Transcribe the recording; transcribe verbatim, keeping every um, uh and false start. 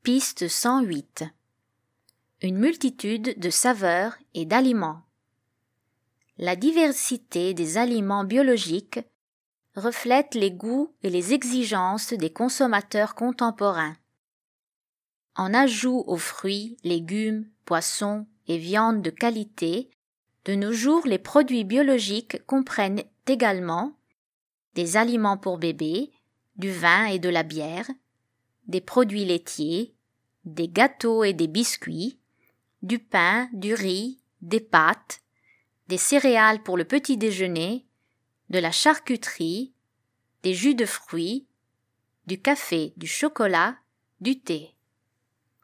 Piste cent huit. Une multitude de saveurs et d'aliments. La diversité des aliments biologiques reflète les goûts et les exigences des consommateurs contemporains. En ajout aux fruits, légumes, poissons et viandes de qualité, de nos jours les produits biologiques comprennent également des aliments pour bébés, du vin et de la bière, des produits laitiers, des gâteaux et des biscuits, du pain, du riz, des pâtes, des céréales pour le petit déjeuner, de la charcuterie, des jus de fruits, du café, du chocolat, du thé.